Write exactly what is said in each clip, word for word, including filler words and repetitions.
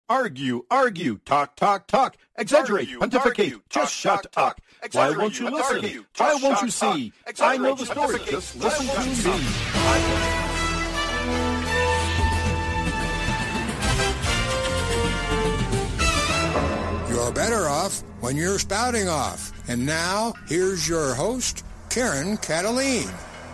Argue, argue, talk, talk, talk, exaggerate, argue, pontificate, argue, just talk, shut talk, up. Why won't you listen? Argue, Why won't you see? I know the story, just listen to me. You're better off when you're spouting off. And now, here's your host, Karen Cataline.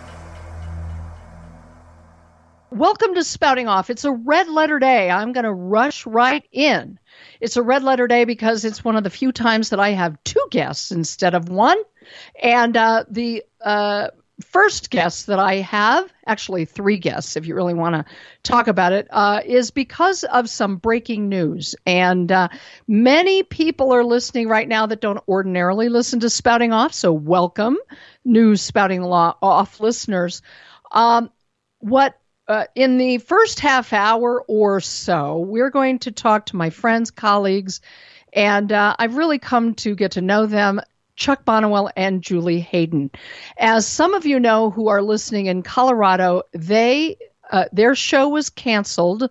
Welcome to Spouting Off. It's a red letter day. I'm going to rush right in. It's a red letter day because it's one of the few times that I have two guests instead of one. And uh, the uh, first guest that I have, actually three guests if you really want to talk about it, uh, is because of some breaking news. And uh, many people are listening right now that don't ordinarily listen to Spouting Off. So welcome, new Spouting Off listeners. Um, what Uh, in the first half hour or so, we're going to talk to my friends, colleagues, and uh, I've really come to get to know them, Chuck Bonniwell and Julie Hayden. As some of you know who are listening in Colorado, they uh, their show was canceled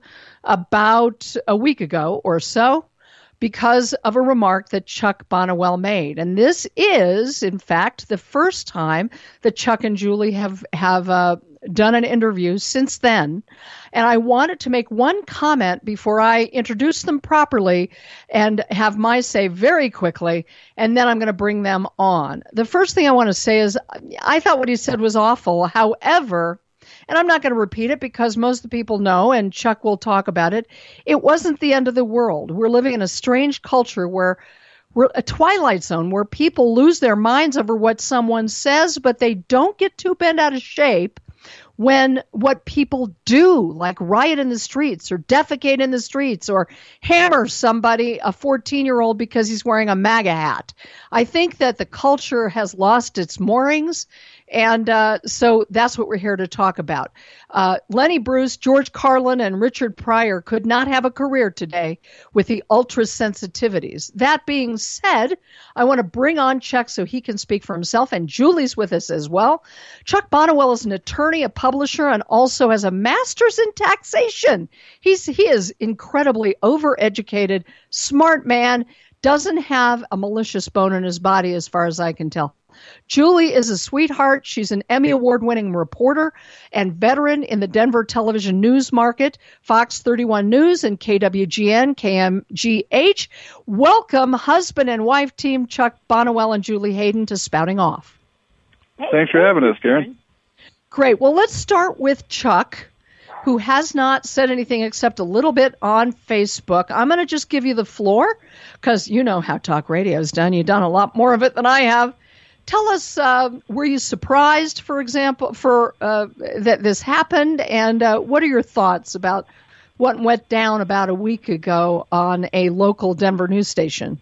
about a week ago or so because of a remark that Chuck Bonniwell made. And this is, in fact, the first time that Chuck and Julie have, have uh, done an interview since then. And I wanted to make one comment before I introduce them properly and have my say very quickly, and then I'm going to bring them on. The first thing I want to say is I thought what he said was awful. However, and I'm not going to repeat it because most of the people know, and Chuck will talk about it, it wasn't the end of the world. We're living in a strange culture where we're a twilight zone where people lose their minds over what someone says, but they don't get too bent out of shape when what people do, like riot in the streets or defecate in the streets or hammer somebody, a fourteen-year-old, because he's wearing a MAGA hat. I think that the culture has lost its moorings, and uh, so that's what we're here to talk about. Uh, Lenny Bruce, George Carlin, and Richard Pryor could not have a career today with the ultra sensitivities. That being said, I want to bring on Chuck so he can speak for himself, and Julie's with us as well. Chuck Bonniwell is an attorney, a publisher, and also has a master's in taxation. He's he is incredibly overeducated, smart man, doesn't have a malicious bone in his body as far as I can tell. Julie is a sweetheart. She's an Emmy Award-winning reporter and veteran in the Denver television news market, Fox thirty-one News and K W G N, K M G H. Welcome, husband and wife team Chuck Bonniwell and Julie Hayden, to Spouting Off. Thanks for having us, Karen. Great. Well, let's start with Chuck, who has not said anything except a little bit on Facebook. I'm going to just give you the floor because you know how talk radio is done. You've done a lot more of it than I have. Tell us, uh, were you surprised, for example, for uh, that this happened, and uh, what are your thoughts about what went down about a week ago on a local Denver news station?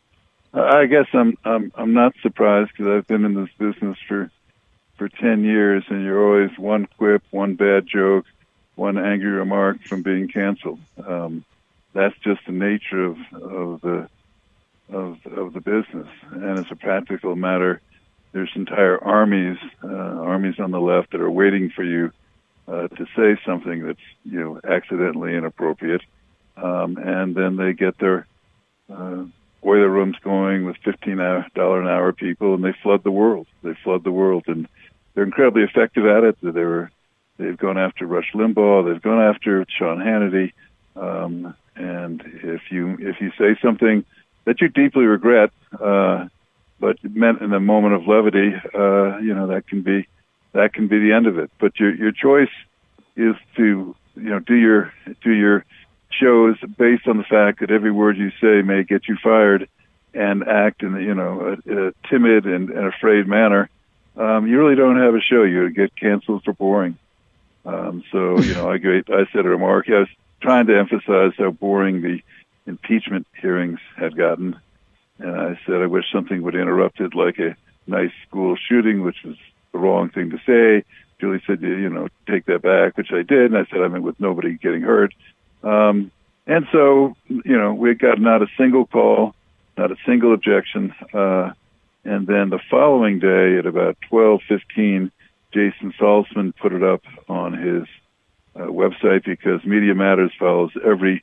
I guess I'm I'm I'm not surprised because I've been in this business for for ten years, and you're always one quip, one bad joke, one angry remark from being canceled. Um, that's just the nature of of the of of the business, and as a practical matter, there's entire armies, uh, armies on the left that are waiting for you uh, to say something that's, you know, accidentally inappropriate, um, and then they get their uh, boiler rooms going with fifteen dollars an hour people, and they flood the world. They flood the world, and they're incredibly effective at it. They were, they've gone after Rush Limbaugh, they've gone after Sean Hannity, um, and if you if you say something that you deeply regret, uh, but meant in a moment of levity, uh, you know, that can be that can be the end of it. But your your choice is to, you know, do your do your shows based on the fact that every word you say may get you fired, and act in, you know, a, a timid and, and afraid manner. Um, you really don't have a show. You get canceled for boring. Um, so, you know, I I said a remark. I was trying to emphasize how boring the impeachment hearings had gotten, and I said I wish something would interrupt it, like a nice school shooting, which was the wrong thing to say. Julie said, you know, take that back, which I did, and I said I meant with nobody getting hurt. Um, and so, you know, we got not a single call, not a single objection, uh, and then the following day at about twelve fifteen, Jason Salzman put it up on his uh, website, because Media Matters follows every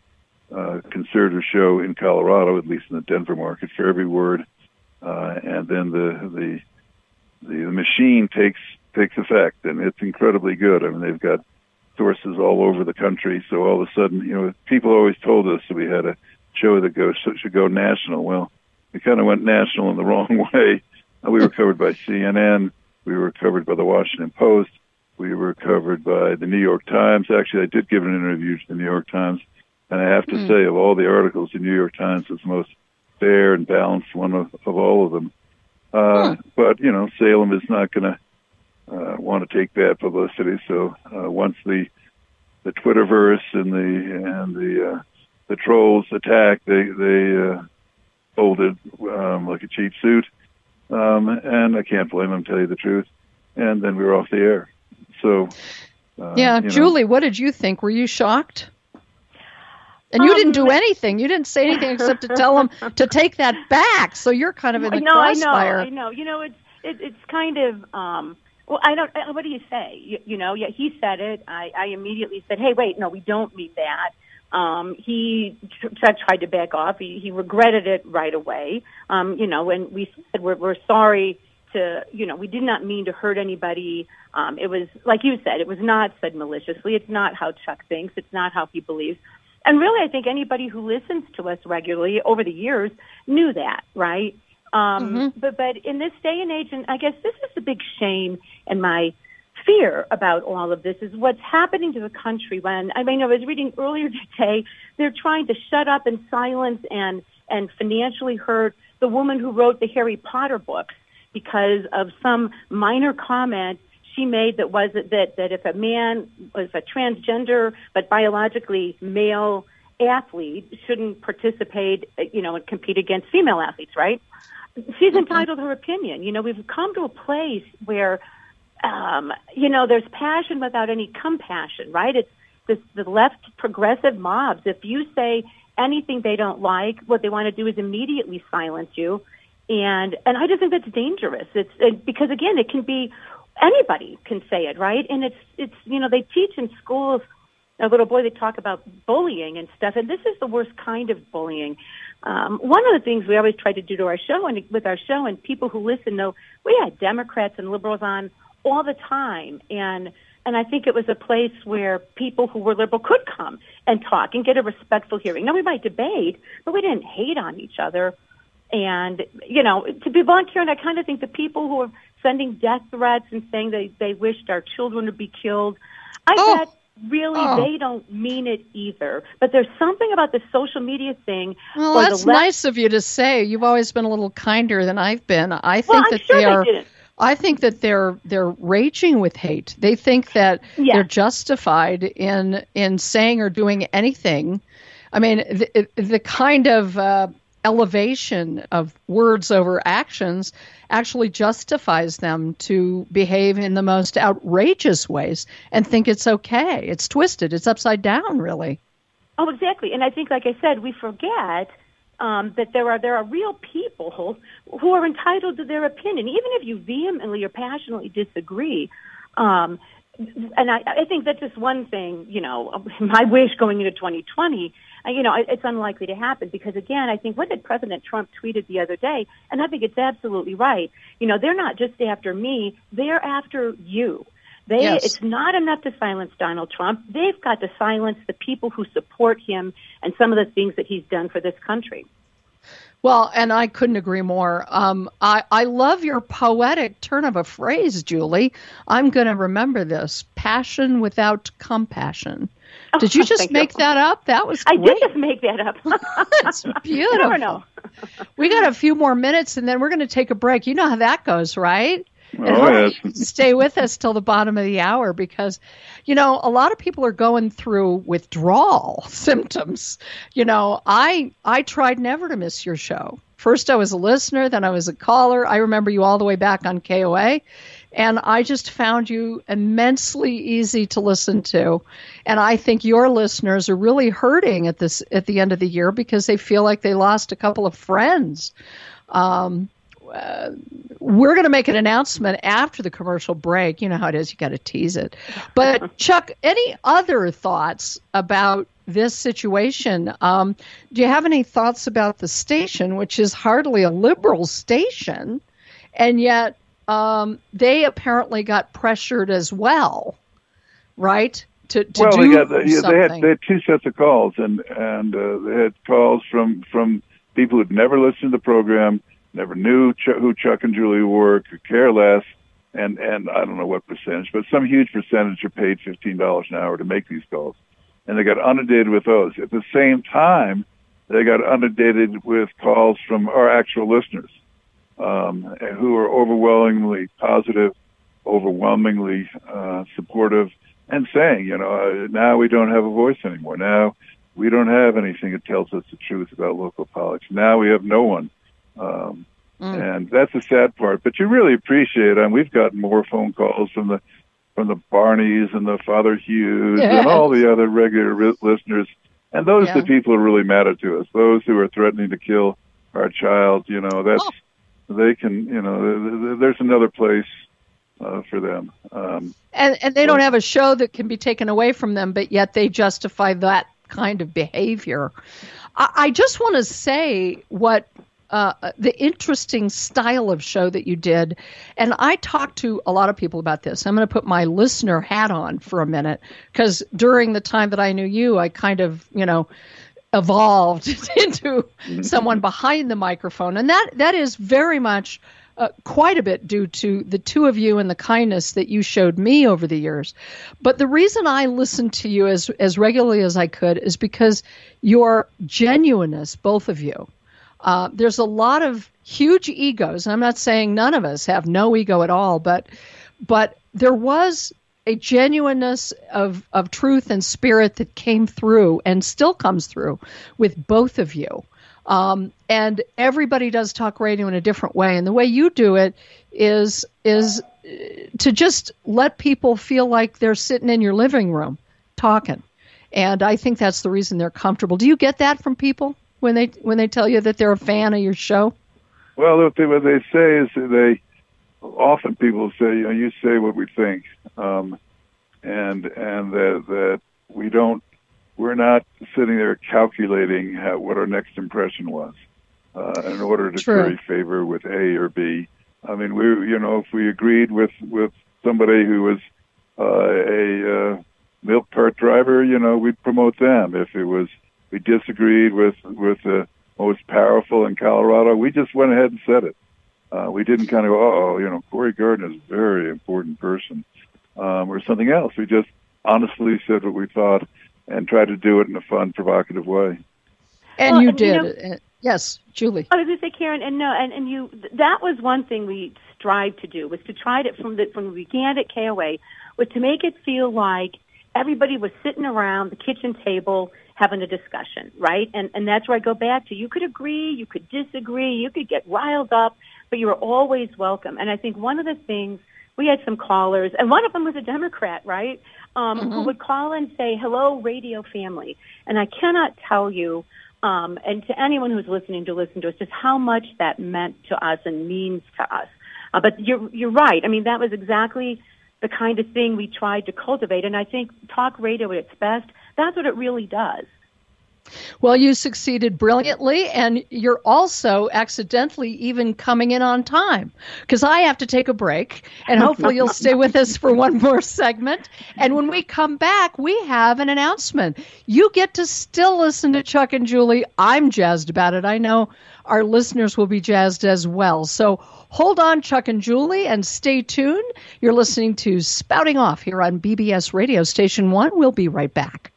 uh, conservative show in Colorado, at least in the Denver market, for every word, uh, and then the, the the the machine takes takes effect, and it's incredibly good. I mean, they've got sources all over the country, so all of a sudden, you know, people always told us that we had a show that goes should go national. Well, we kind of went national in the wrong way. We were covered by C N N. We were covered by the Washington Post. We were covered by the New York Times. Actually, I did give an interview to the New York Times, and I have to mm. say, of all the articles, the New York Times was the most fair and balanced one of, of all of them. Uh, mm. But, you know, Salem is not going to uh, want to take bad publicity. So uh, once the the Twitterverse and the and the uh, the trolls attacked, they they uh, folded um, like a cheap suit. Um, and I can't blame them, tell you the truth. And then we were off the air. So, uh, yeah, you Julie, know. What did you think? Were you shocked? And you um, didn't do anything. You didn't say anything except to tell them to take that back. So you're kind of in the no, crossfire. I know, I know. You know, it's it, it's kind of. Um, well, I don't. What do you say? You, you know, yeah, he said it. I, I immediately said, "Hey, wait, no, we don't mean that." Um, he tr- tried to back off. He, he regretted it right away. Um, you know, and we said we're, we're sorry. To, you know, we did not mean to hurt anybody. Um, it was, like you said, it was not said maliciously. It's not how Chuck thinks. It's not how he believes. And really, I think anybody who listens to us regularly over the years knew that, right? Um, mm-hmm. But but in this day and age, and I guess this is the big shame and my fear about all of this, is what's happening to the country when, I mean, I was reading earlier today, they're trying to shut up and silence and, and financially hurt the woman who wrote the Harry Potter books, because of some minor comment she made that was that, that if a man was a transgender but biologically male athlete shouldn't participate, you know, and compete against female athletes, right? She's entitled to her opinion. You know, we've come to a place where, um, you know, there's passion without any compassion, right? It's this, the left progressive mobs. If you say anything they don't like, what they want to do is immediately silence you. And and I just think that's dangerous. It's it, because again, it can be anybody can say it, right? And it's it's you know, they teach in schools. A little boy, they talk about bullying and stuff, and this is the worst kind of bullying. Um, one of the things we always try to do to our show and with our show, and people who listen know, we had Democrats and liberals on all the time, and and I think it was a place where people who were liberal could come and talk and get a respectful hearing. Now, we might debate, but we didn't hate on each other. And, you know, to be blunt, Karen, I kind of think the people who are sending death threats and saying they, they wished our children would be killed, I oh. bet really oh. they don't mean it either. But there's something about the social media thing. Well, that's the left- nice of you to say. You've always been a little kinder than I've been. I think well, I'm that sure they are. They didn't. I think that they're they're raging with hate. They think that yeah. they're justified in in saying or doing anything. I mean, the, the kind of uh, elevation of words over actions actually justifies them to behave in the most outrageous ways and think it's okay. It's twisted. It's upside down, really. Oh, exactly. And I think, like I said, we forget um, that there are there are real people who, who are entitled to their opinion, even if you vehemently or passionately disagree. Um, and I, I think that's just one thing, you know, my wish going into twenty twenty, you know, it's unlikely to happen because, again, I think what did President Trump tweeted the other day, and I think it's absolutely right. You know, they're not just after me, they're after you. They, yes. It's not enough to silence Donald Trump. They've got to silence the people who support him and some of the things that he's done for this country. Well, and I couldn't agree more. Um, I, I love your poetic turn of a phrase, Julie. I'm going to remember this. Passion without compassion. Did you just make you. that up? That was great. I did just make that up. It's beautiful. You never know. We got a few more minutes, and then we're going to take a break. You know how that goes, right? And oh, yes. Stay with us till the bottom of the hour because, you know, a lot of people are going through withdrawal symptoms. You know, I I tried never to miss your show. First I was a listener, then I was a caller. I remember you all the way back on K O A. And I just found you immensely easy to listen to. And I think your listeners are really hurting at this at the end of the year because they feel like they lost a couple of friends. Um Uh, we're going to make an announcement after the commercial break. You know how it is. You got to tease it. But Chuck, any other thoughts about this situation. Um, do you have any thoughts about the station, which is hardly a liberal station, and yet um, they apparently got pressured as well, right? To, to well, do they, got the, yeah, something. they had they had two sets of calls, and and uh, they had calls from from people who'd never listened to the program, never knew Ch- who Chuck and Julie were, could care less. And, and I don't know what percentage, but some huge percentage are paid fifteen dollars an hour to make these calls. And they got inundated with those. At the same time, they got inundated with calls from our actual listeners, um, who are overwhelmingly positive, overwhelmingly uh, supportive, and saying, you know, now we don't have a voice anymore. Now we don't have anything that tells us the truth about local politics. Now we have no one. Um, Mm. And that's the sad part. But you really appreciate it. And we've gotten more phone calls from the from the Barneys and the Father Hughes yes. and all the other regular ri- listeners. And those yeah. are the people who are really matter to us. Those who are threatening to kill our child. You know, that's oh. they can. You know, there's another place uh, for them. Um, and and they so, don't have a show that can be taken away from them, but yet they justify that kind of behavior. I, I just want to say what. Uh, the interesting style of show that you did. And I talked to a lot of people about this. I'm going to put my listener hat on for a minute, because during the time that I knew you, I kind of, you know, evolved into someone behind the microphone. And that that is very much uh, quite a bit due to the two of you and the kindness that you showed me over the years. But the reason I listened to you as, as regularly as I could is because your genuineness, both of you. Uh, there's a lot of huge egos. And I'm not saying none of us have no ego at all, but but there was a genuineness of, of truth and spirit that came through and still comes through with both of you. Um, and everybody does talk radio in a different way. And the way you do it is is to just let people feel like they're sitting in your living room talking. And I think that's the reason they're comfortable. Do you get that from people? When they when they tell you that they're a fan of your show? Well, what they, what they say is they often people say, you know, you say what we think, um, and and that that we don't, we're not sitting there calculating how, what our next impression was uh, in order to True. curry favor with A or B. I mean, we you know if we agreed with with somebody who was uh, a uh, milk cart driver, you know, we'd promote them. If it was we disagreed with with the most powerful in Colorado, we just went ahead and said it. Uh, we didn't kind of go, oh, you know, Cory Gardner is a very important person, um, or something else. We just honestly said what we thought and tried to do it in a fun, provocative way. And well, you and, did. You know, yes, Julie. I was going to say, Karen, and no, and, and you, that was one thing we strived to do, was to try to, from the, from we began at K O A, was to make it feel like everybody was sitting around the kitchen table having a discussion, right? And and that's where I go back to. You could agree, you could disagree, you could get riled up, but you were always welcome. And I think one of the things, we had some callers, and one of them was a Democrat, right, um, mm-hmm. who would call and say, hello, radio family. And I cannot tell you, um, and to anyone who's listening to listen to us, just how much that meant to us and means to us. Uh, but you're you're right. I mean, that was exactly the kind of thing we tried to cultivate. And I think talk radio at its best, that's what it really does. Well, you succeeded brilliantly, and you're also accidentally even coming in on time, because I have to take a break, and hopefully you'll stay with us for one more segment. And when we come back, we have an announcement. You get to still listen to Chuck and Julie. I'm jazzed about it. I know our listeners will be jazzed as well. So hold on, Chuck and Julie, and stay tuned. You're listening to Spouting Off here on B B S Radio Station one. We'll be right back.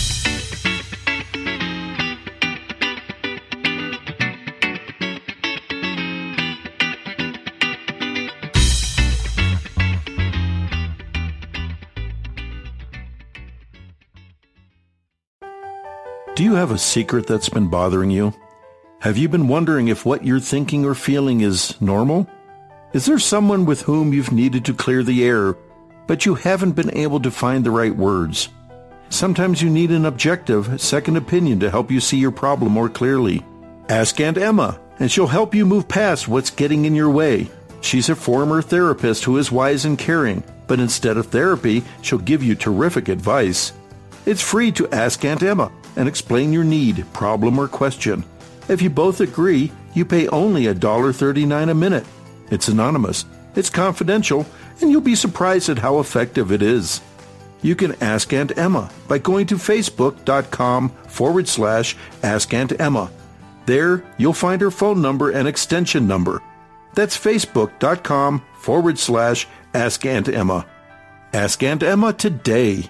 Do you have a secret that's been bothering you? Have you been wondering if what you're thinking or feeling is normal? Is there someone with whom you've needed to clear the air, but you haven't been able to find the right words? Sometimes you need an objective, second opinion to help you see your problem more clearly. Ask Aunt Emma, and she'll help you move past what's getting in your way. She's a former therapist who is wise and caring, but instead of therapy, she'll give you terrific advice. It's free to ask Aunt Emma. and explain your need, problem, or question. If you both agree, you pay only one dollar and thirty-nine cents a minute. It's anonymous, it's confidential, and you'll be surprised at how effective it is. You can ask Aunt Emma by going to facebook.com forward slash Ask Aunt Emma. There, you'll find her phone number and extension number. That's facebook.com forward slash Ask Aunt Emma. Ask Aunt Emma today.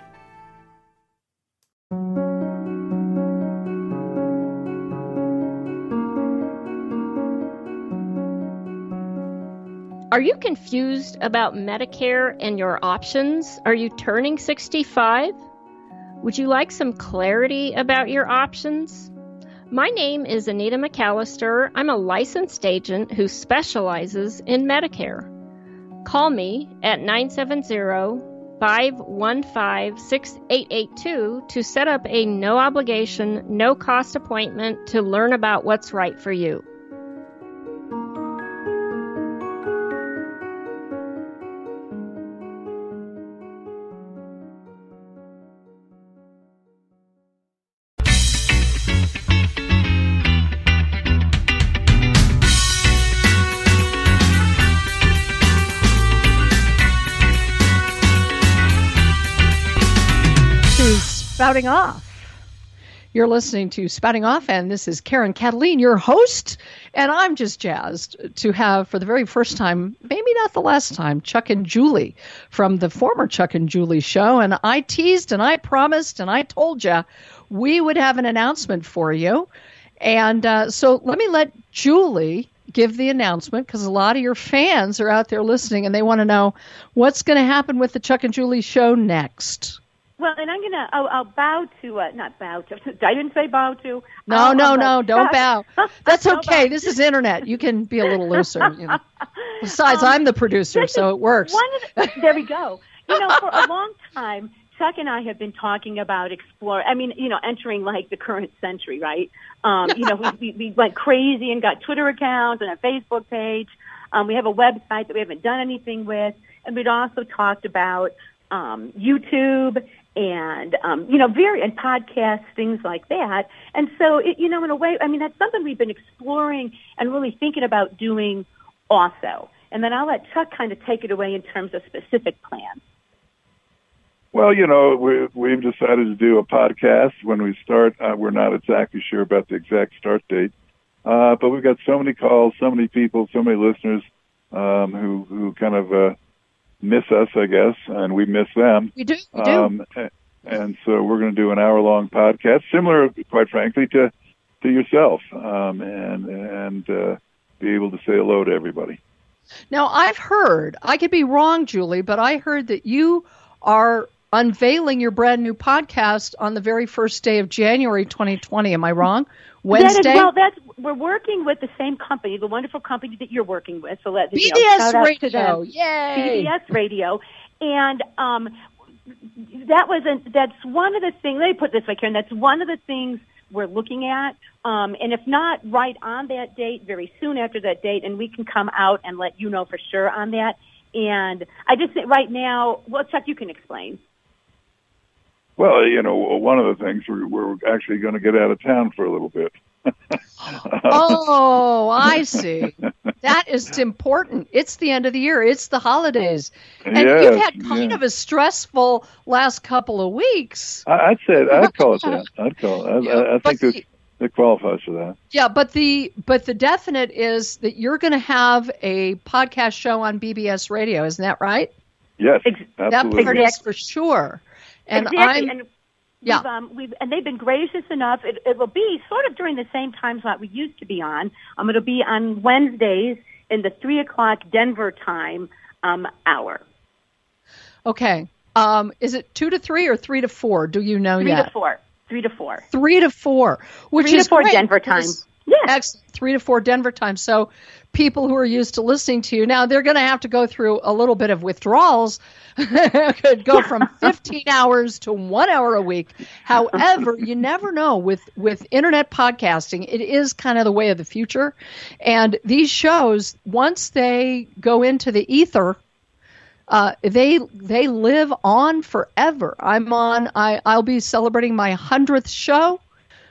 Are you confused about Medicare and your options? Are you turning sixty-five? Would you like some clarity about your options? My name is Anita McAllister. I'm a licensed agent who specializes in Medicare. Call me at nine seven zero, five one five, six eight eight two to set up a no-obligation, no-cost appointment to learn about what's right for you. Spouting Off. You're listening to Spouting Off, and this is Karen Cataline, your host, and I'm just jazzed to have, for the very first time, maybe not the last time, Chuck and Julie from the former Chuck and Julie show, and I teased and I promised and I told you we would have an announcement for you, and uh, so let me let Julie give the announcement, because a lot of your fans are out there listening and they want to know what's going to happen with the Chuck and Julie show next. Well, and I'm going to, I'll, I'll bow to, uh, not bow to, I didn't say bow to. No, I'll, no, I'll no, don't bow. That's okay. bow. This is internet. You can be a little looser. You know. Besides, um, I'm the producer, so it works. One of the, there we go. You know, for a long time, Chuck and I have been talking about explore. I mean, you know, entering like the current century, right? Um, you know, we, we, we went crazy and got Twitter accounts and a Facebook page. Um, we have a website that we haven't done anything with. And we'd also talked about um, YouTube and, um, you know, very, and podcasts, things like that. And so, it, you know, in a way, I mean, that's something we've been exploring and really thinking about doing also. And then I'll let Chuck kind of take it away in terms of specific plans. Well, you know, we, we've decided to do a podcast. When we start, uh, we're not exactly sure about the exact start date. Uh, but we've got so many calls, so many people, so many listeners um, who, who kind of uh, miss us, I guess, and we miss them. We do, we do. Um, and so we're going to do an hour-long podcast, similar, quite frankly, to to yourself, um, and and uh, be able to say hello to everybody. Now, I've heard, I could be wrong, Julie, but I heard that you are unveiling your brand new podcast on the very first day of January twenty twenty. Am I wrong? Wednesday? That is, well, that's, we're working with the same company, the wonderful company that you're working with. So let B B S you know, shout out Radio, to them. yay! B B S Radio, and um, that was a, that's one of the things. Let me put it this way, Karen. That's one of the things we're looking at, um, and if not right on that date, very soon after that date, and we can come out and let you know for sure on that. And I just think right now, well, Chuck, you can explain. Well, you know, one of the things we're, we're actually going to get out of town for a little bit. Oh, I see. That is important. It's the end of the year. It's the holidays. And yes, you've had kind yeah. of a stressful last couple of weeks. I, I'd say I'd call it that. I'd call it. I, Yeah, I, I but think the- that it qualifies for that. Yeah, but the but the definite is that you're going to have a podcast show on B B S Radio. Isn't that right? Yes, Ex- That absolutely. part is for sure. And exactly. I'm and yeah. We've, um, we've, and they've been gracious enough. It, it will be sort of during the same time slot we used to be on. Um, it'll be on Wednesdays in the three o'clock Denver time um, hour. okay. Um, is it two to three or three to four? Do you know Three yet? to four. Three to four. Three to four, which Three is to four great Denver time. because- Yeah. Excellent. Three to four Denver time. So people who are used to listening to you now, they're going to have to go through a little bit of withdrawals. Could go from fifteen hours to one hour a week. However, you never know with, with internet podcasting. It is kind of the way of the future. And these shows, once they go into the ether, uh, they they live on forever. I'm on. I I'll be celebrating my hundredth show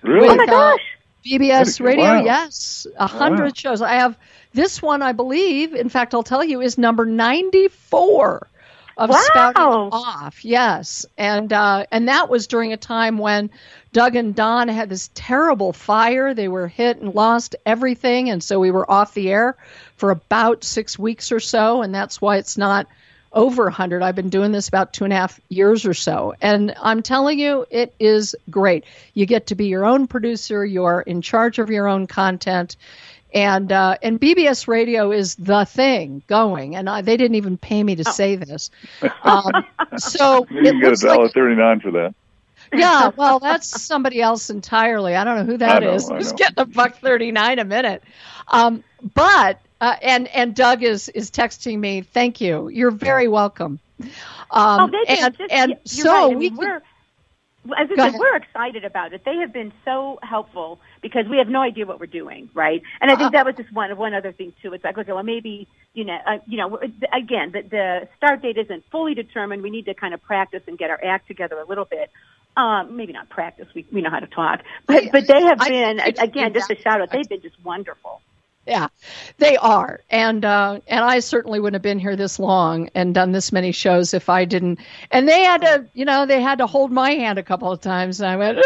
Really? Oh With, my gosh. Uh, B B S Wow. Radio, yes, a hundred Wow. shows. I have this one, I believe. In fact, I'll tell you, is number ninety-four of Wow. Spouting Off. Yes, and uh, and that was during a time when Doug and Don had this terrible fire. They were hit and lost everything, and so we were off the air for about six weeks or so, and that's why it's not over one hundred. I've been doing this about two and a half years or so. And I'm telling you, it is great. You get to be your own producer. You're in charge of your own content. And uh, and B B S Radio is the thing going. And I, they didn't even pay me to say this. Um, so You it can get a looks dollar like, thirty-nine for that. yeah, well, that's somebody else entirely. I don't know who that I know, is. I Who's know. getting a buck thirty-nine a minute? Um, but uh, and and Doug is is texting me. Thank you. You're very welcome. Um, Oh, they and just, and you're so right. I mean, we we're, can, as I Go said, ahead. we're excited about it. They have been so helpful because we have no idea what we're doing, right? And I think that was just one one other thing too. It's like, okay, well, maybe you know, uh, you know, again, the, the start date isn't fully determined. We need to kind of practice and get our act together a little bit. Um, maybe not practice. We we know how to talk, but but they have I- been I- again just a shout out. They've been just wonderful. Yeah, they are, and uh, and I certainly wouldn't have been here this long and done this many shows if I didn't. And they had to, you know, they had to hold my hand a couple of times, and I went,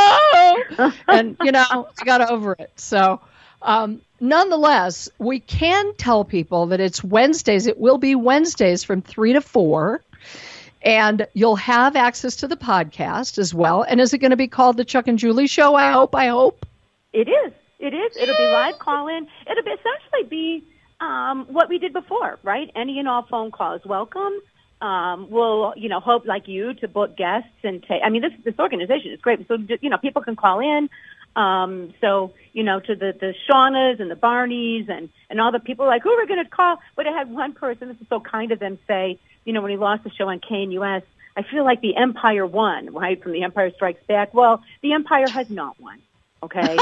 oh, and you know, I got over it. So, um, nonetheless, we can tell people that it's Wednesdays. It will be Wednesdays from three to four. And you'll have access to the podcast as well. And is it going to be called the Chuck and Julie Show? I hope. I hope. It is. It is. It'll be live call-in. It'll be essentially be um, what we did before, right? Any and all phone calls welcome. Um, we'll, you know, hope like you to book guests and take. I mean, this this organization is great. So you know, people can call in. Um, so you know, to the the Shaunas and the Barneys and and all the people like who are we going to call? But I had one person. This is so kind of them say, you know, when he lost the show on K N U S, I feel like the Empire won, right? From The Empire Strikes Back. Well, the Empire has not won. Okay.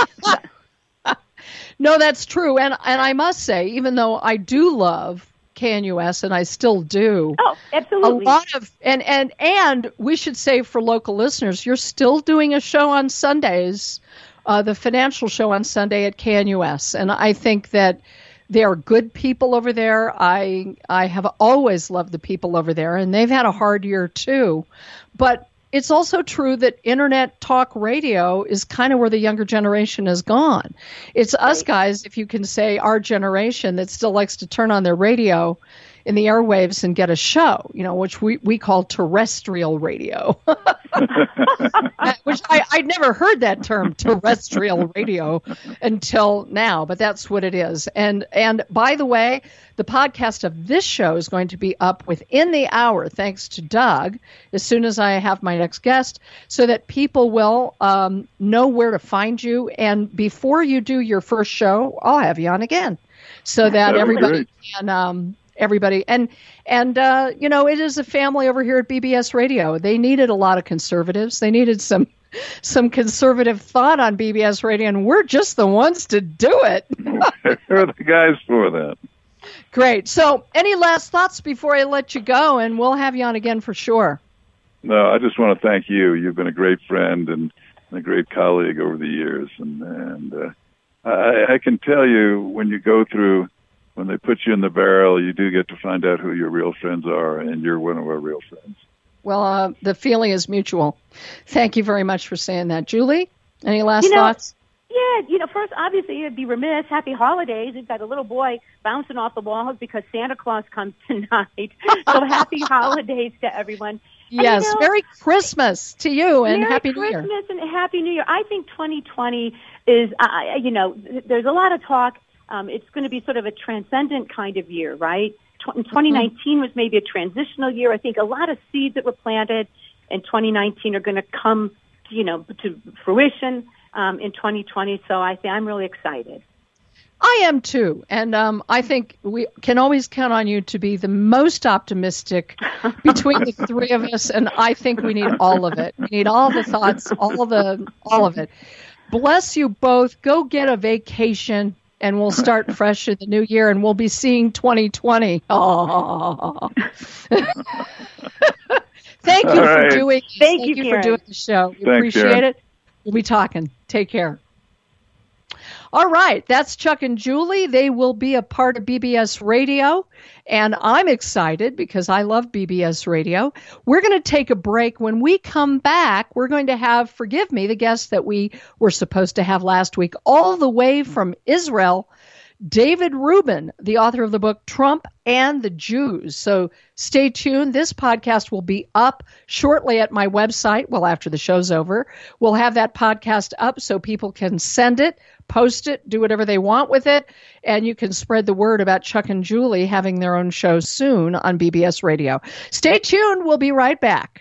No, that's true. And and I must say, even though I do love K N U S, and I still do, Oh, absolutely. a lot of, and, and, and we should say for local listeners, you're still doing a show on Sundays, uh, the financial show on Sunday at K N U S. And I think that they are good people over there. I I have always loved the people over there, and they've had a hard year too. But it's also true that internet talk radio is kind of where the younger generation has gone. It's us guys, if you can say our generation, that still likes to turn on their radio in the airwaves and get a show, you know, which we, we call terrestrial radio. Which I, I'd never heard that term, terrestrial radio, until now, but that's what it is. And and by the way, the podcast of this show is going to be up within the hour, thanks to Doug, as soon as I have my next guest, so that people will um, know where to find you. And before you do your first show, I'll have you on again, so that That'd be everybody great. can... Um, everybody and and uh you know, it is a family over here at B B S Radio. They needed a lot of conservatives. They needed some some conservative thought on B B S Radio, and we're just the ones to do it. We're the guys for that. Great. So any last thoughts before I let you go? And we'll have you on again for sure. No, I just want to thank you. You've been a great friend and a great colleague over the years, and and uh, I, I can tell you when you go through. When they put you in the barrel, you do get to find out who your real friends are, and you're one of our real friends. Well, uh, the feeling is mutual. Thank you very much for saying that. Julie, any last You know, thoughts? Yeah, you know, first, obviously, it'd be remiss. Happy holidays. We've got a little boy bouncing off the walls because Santa Claus comes tonight. So happy holidays to everyone. And, Yes, you know, Merry Christmas to you, and Merry Happy New Year. Christmas and Happy New Year. I think twenty twenty is, uh, you know, there's a lot of talk. Um, it's going to be sort of a transcendent kind of year, right? twenty nineteen was maybe a transitional year. I think a lot of seeds that were planted in twenty nineteen are going to come, you know, to fruition um, in twenty twenty. So I think I'm really excited. I am too, and um, I think we can always count on you to be the most optimistic between the three of us, and I think we need all of it. We need all the thoughts, all the, all of it. Bless you both. Go get a vacation. And we'll start fresh in the new year, and we'll be seeing twenty twenty. Oh. Thank you All for right. doing Thank Thank you, you for Karen. doing the show. We Thanks, appreciate Karen. it. We'll be talking. Take care. All right, that's Chuck and Julie. They will be a part of B B S Radio, and I'm excited because I love B B S Radio. We're going to take a break. When we come back, we're going to have, forgive me, the guest that we were supposed to have last week, all the way from Israel, David Rubin, the author of the book Trump and the Jews. So stay tuned. This podcast will be up shortly at my website. Well, after the show's over, we'll have that podcast up so people can send it, post it, do whatever they want with it. And you can spread the word about Chuck and Julie having their own show soon on B B S Radio. Stay tuned. We'll be right back.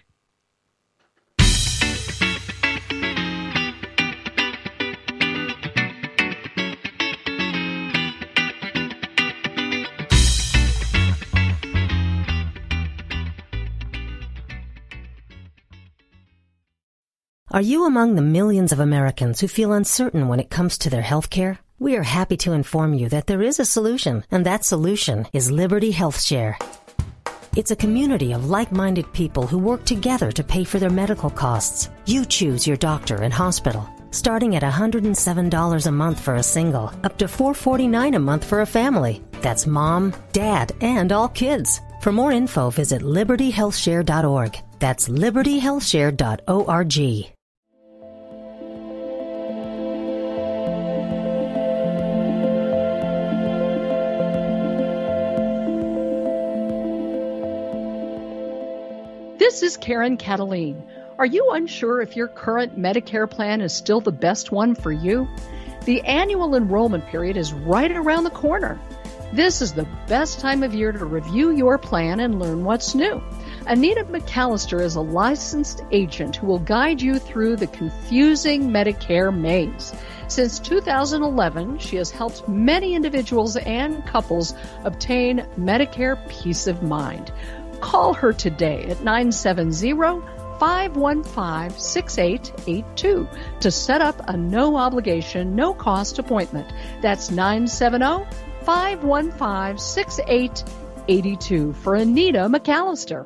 Are you among the millions of Americans who feel uncertain when it comes to their health care? We are happy to inform you that there is a solution, and that solution is Liberty Health Share. It's a community of like-minded people who work together to pay for their medical costs. You choose your doctor and hospital, starting at one hundred seven dollars a month for a single, up to four hundred forty-nine dollars a month for a family. That's mom, dad, and all kids. For more info, visit liberty health share dot org. That's liberty health share dot org. This is Karen Cataline. Are you unsure if your current Medicare plan is still the best one for you? The annual enrollment period is right around the corner. This is the best time of year to review your plan and learn what's new. Anita McAllister is a licensed agent who will guide you through the confusing Medicare maze. Since two thousand eleven, she has helped many individuals and couples obtain Medicare peace of mind. Call her today at nine seven zero, five one five, six eight eight two to set up a no-obligation, no-cost appointment. That's nine seven zero, five one five, six eight eight two for Anita McAllister.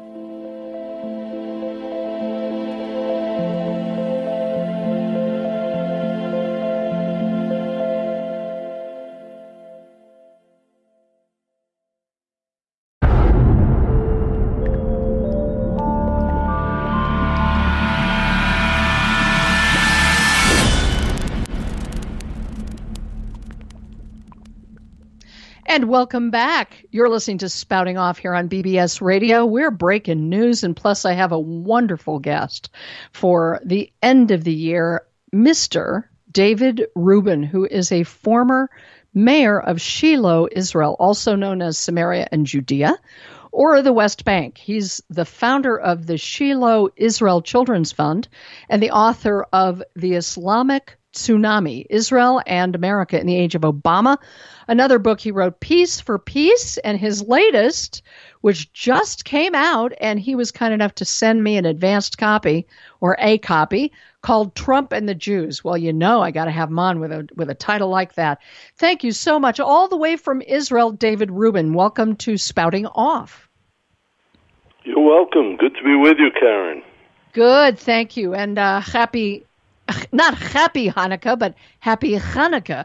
And welcome back. You're listening to Spouting Off here on B B S Radio. We're breaking news, and plus I have a wonderful guest for the end of the year, Mister David Rubin, who is a former mayor of Shiloh, Israel, also known as Samaria and Judea, or the West Bank. He's the founder of the Shiloh Israel Children's Fund and the author of The Islamic Tsunami, Israel and America in the Age of Obama. Another book he wrote, Peace for Peace, and his latest, which just came out, and he was kind enough to send me an advanced copy, or a copy, called Trump and the Jews. Well, you know I got to have him on with a, with a title like that. Thank you so much. All the way from Israel, David Rubin. Welcome to Spouting Off. You're welcome. Good to be with you, Karen. Good, thank you. And uh, happy, not happy Hanukkah, but happy Hanukkah.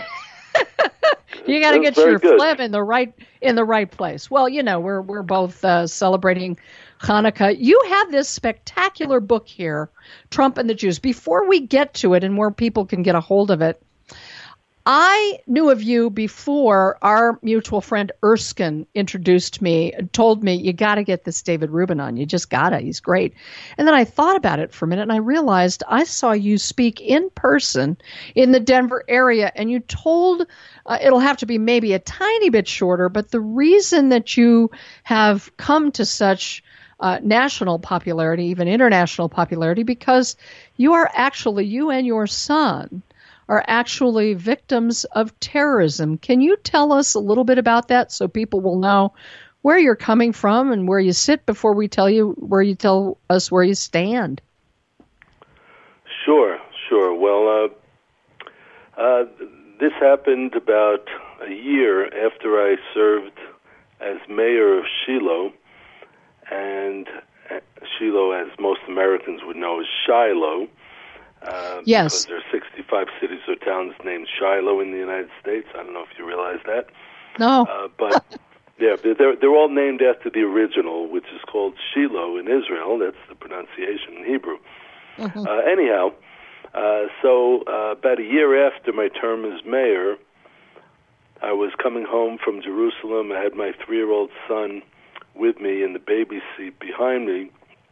You got to get your good. phlegm in the right in the right place. Well, you know, we're we're both uh, celebrating Hanukkah. You have this spectacular book here, Trump and the Jews. Before we get to it and more people can get a hold of it, I knew of you before our mutual friend Erskine introduced me, told me, you got to get this David Rubin on. You just got to. He's great. And then I thought about it for a minute, and I realized I saw you speak in person in the Denver area, and you told, uh, it'll have to be maybe a tiny bit shorter, but the reason that you have come to such uh, national popularity, even international popularity, because you are actually, you and your son, are actually victims of terrorism. Can you tell us a little bit about that so people will know where you're coming from and where you sit before we tell you where you tell us where you stand? Sure, sure. Well, uh, uh, this happened about a year after I served as mayor of Shiloh, and Shiloh, as most Americans would know, is Shiloh. Um, yes. Because there are sixty-five cities or towns named Shiloh in the United States. I don't know if you realize that. No. Uh, but, yeah, they're, they're all named after the original, which is called Shiloh in Israel. That's the pronunciation in Hebrew. Mm-hmm. Uh, anyhow, uh, so uh, about a year after my term as mayor, I was coming home from Jerusalem. I had my three-year-old son with me in the baby seat behind me.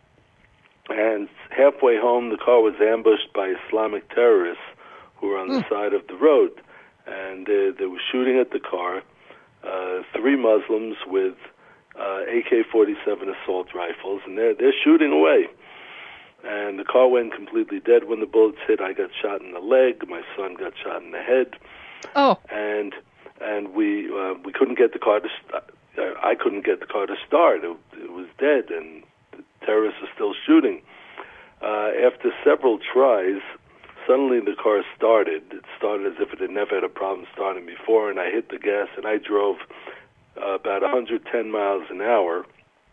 And halfway home, the car was ambushed by Islamic terrorists who were on mm. the side of the road. And uh, they were shooting at the car, uh, three Muslims with uh, A K forty-seven assault rifles, and they're, they're shooting away. And the car went completely dead when the bullets hit. I got shot in the leg. My son got shot in the head. Oh. And and we uh, we couldn't get the car to st- I couldn't get the car to start. It, it was dead, and the terrorists are still shooting. Uh, after several tries, suddenly the car started. It started as if it had never had a problem starting before, and I hit the gas, and I drove uh, about one hundred ten miles an hour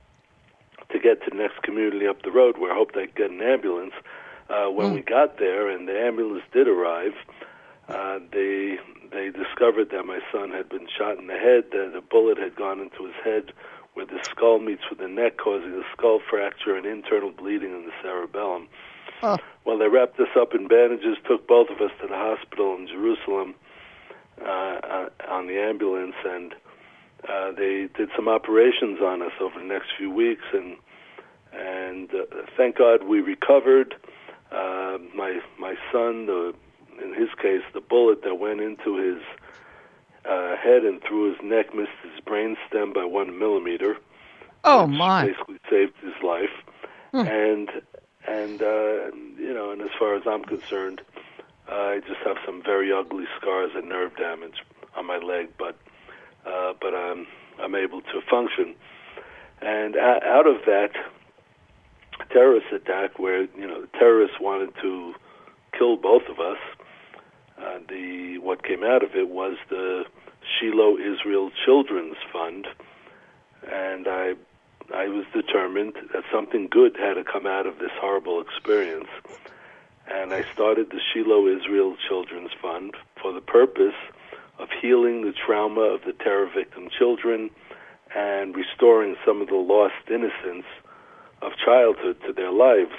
to get to the next community up the road where I hoped I'd get an ambulance. Uh, when mm. we got there, and the ambulance did arrive, uh, they they discovered that my son had been shot in the head, that a bullet had gone into his head where the skull meets with the neck, causing a skull fracture and internal bleeding in the cerebellum. Oh. Well, they wrapped us up in bandages, took both of us to the hospital in Jerusalem uh, on the ambulance, and uh, they did some operations on us over the next few weeks, and and uh, thank God we recovered. Uh, my my son, the, in his case, the bullet that went into his uh, head and through his neck missed his brain stem by one millimeter. Oh my! Basically saved his life, hmm. and and uh, you know, and as far as I'm concerned, uh, I just have some very ugly scars and nerve damage on my leg, but uh, but I'm I'm able to function. And a- out of that terrorist attack, where you know the terrorists wanted to kill both of us, uh, the what came out of it was the Shiloh Israel Children's Fund, and I I was determined that something good had to come out of this horrible experience, and I started the Shiloh Israel Children's Fund for the purpose of healing the trauma of the terror victim children and restoring some of the lost innocence of childhood to their lives.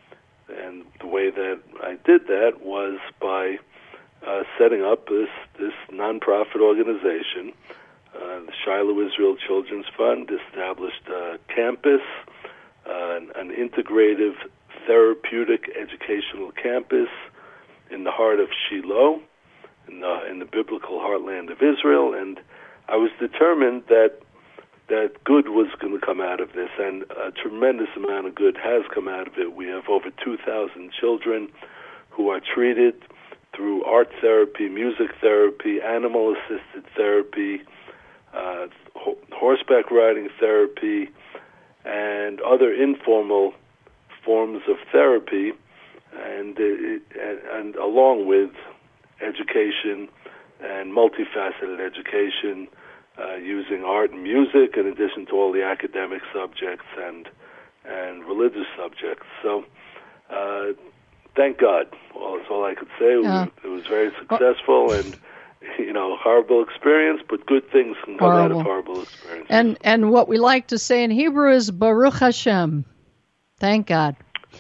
And the way that I did that was by uh, setting up this, this nonprofit organization. Uh, the Shiloh Israel Children's Fund established a campus, uh, an, an integrative therapeutic educational campus in the heart of Shiloh, in the, in the biblical heartland of Israel, and I was determined that that good was going to come out of this, and a tremendous amount of good has come out of it. We have over two thousand children who are treated through art therapy, music therapy, animal-assisted therapy, uh, ho- horseback riding therapy, and other informal forms of therapy, and, it, and, and along with education and multifaceted education, Uh, using art and music in addition to all the academic subjects and and religious subjects. So, uh, thank God. Well, that's all I could say. Yeah. It, was, it was very successful well, and, you know, horrible experience, but good things can come horrible. out of horrible experiences. And, and what we like to say in Hebrew is Baruch Hashem. Thank God.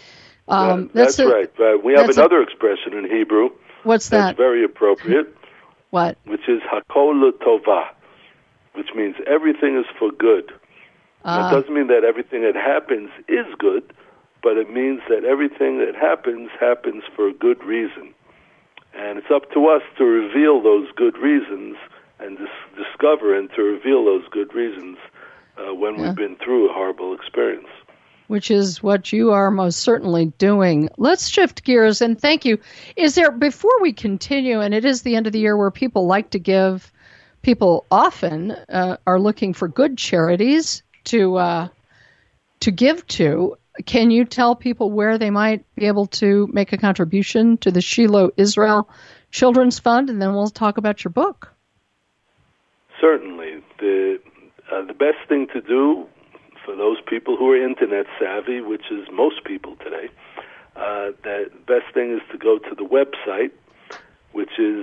Um, that, that's that's a, right. Uh, we have another a, expression in Hebrew. What's that's that? very appropriate. What? Which is Hakol L'Tovah, which means everything is for good. Uh, it doesn't mean that everything that happens is good, but it means that everything that happens happens for a good reason. And it's up to us to reveal those good reasons and dis- discover and to reveal those good reasons uh, when yeah. we've been through a horrible experience. Which is what you are most certainly doing. Let's shift gears, and thank you. Is there, before we continue, and it is the end of the year where people like to give, people often uh, are looking for good charities to uh, to give to. Can you tell people where they might be able to make a contribution to the Shiloh Israel Children's Fund, and then we'll talk about your book? Certainly. The uh, the best thing to do for those people who are internet savvy, which is most people today, uh, the best thing is to go to the website, which is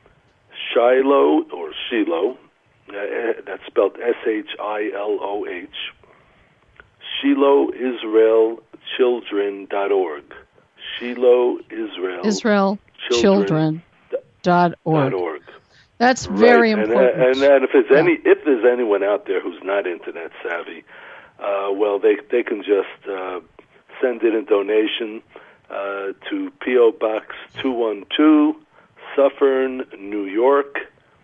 Shiloh, or Shiloh, uh, that's spelled S H I L O H, Shiloh Israel Children dot org. Shiloh Israel, Israel Children dot org. org. That's very right. important. And, and, and if there's yeah. any, if there's anyone out there who's not internet savvy, uh, well, they they can just uh, send in a donation uh, to P O Box two one two, Suffern, New York